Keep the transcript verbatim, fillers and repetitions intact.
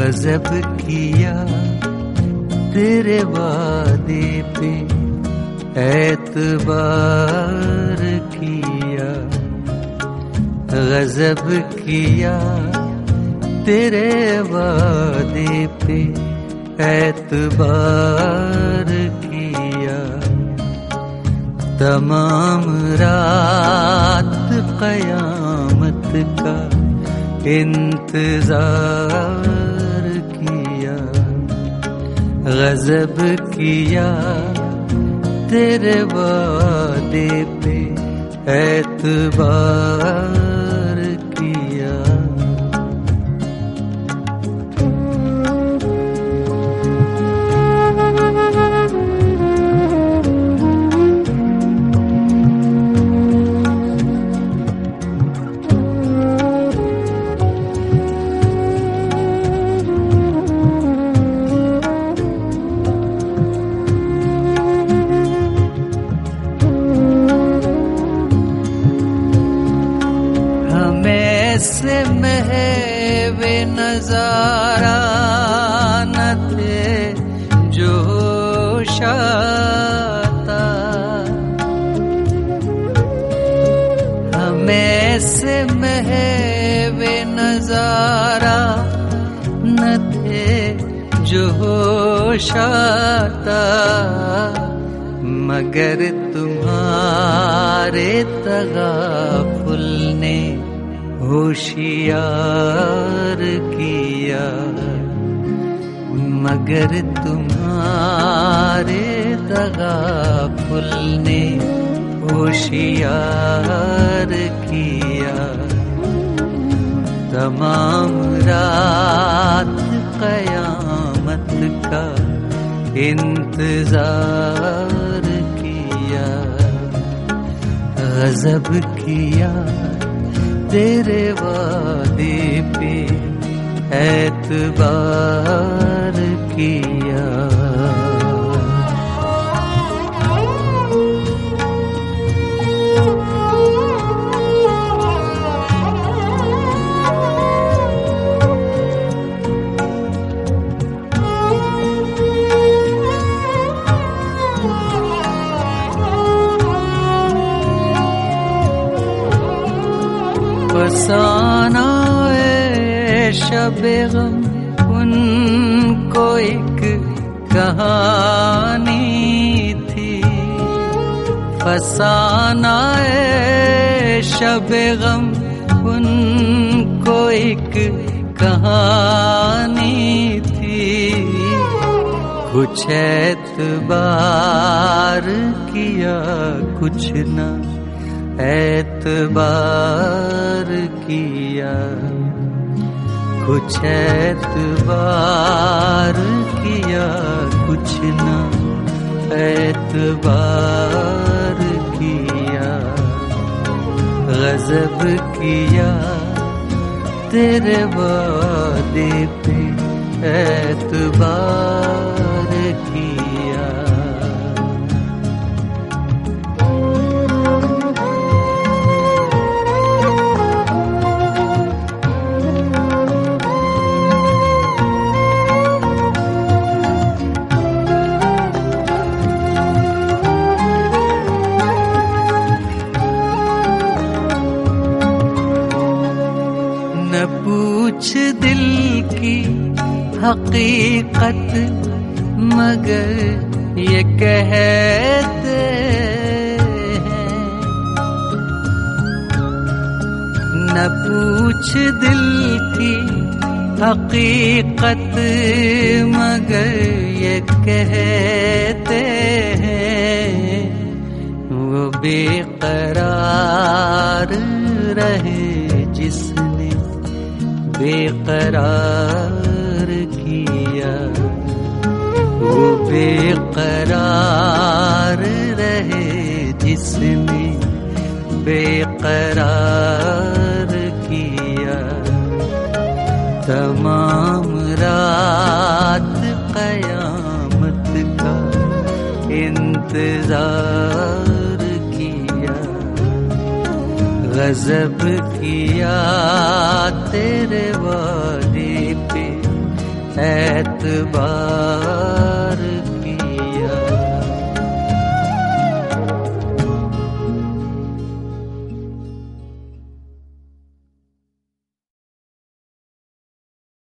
गजब किया तेरे वादे पे एतबार किया, गजब किया तेरे वादे पे एतबार किया। तमाम रात क़यामत का इंतजार किया, गजब किया तेरे वादे पे एतबार किया। से महवे नजारा न थे जो शाता, हमें से महवे नजारा न थे जो शाता, मगर तुम्हारे तगाफुल ने होशियार किया, मगर तुम्हारे तगाफुल ने होशियार किया। तमाम रात क़यामत का इंतजार किया, गजब किया तेरे वादे पे एतबार किया। फसाना ए शबे गम उनको एक कहानी थी, फसाना ए शबे गम उनको एक कहानी थी। कुछ एतबार किया कुछ ना एतबार किया, कुछ एतबार किया कुछ ना एतबार किया। गजब किया तेरे वादे पे एतबार किया। पूछ दिल की हकीकत मगर ये कहते हैं, न पूछ दिल की हकीकत मगर ये कहते हैं। वो बेकरार रहे जिसने बेकरार किया, वो बेकरार रहे जिसने बेकरार किया। तमाम रात क़यामत का इंतजार किया, गजब किया तेरे वादे पे एतबार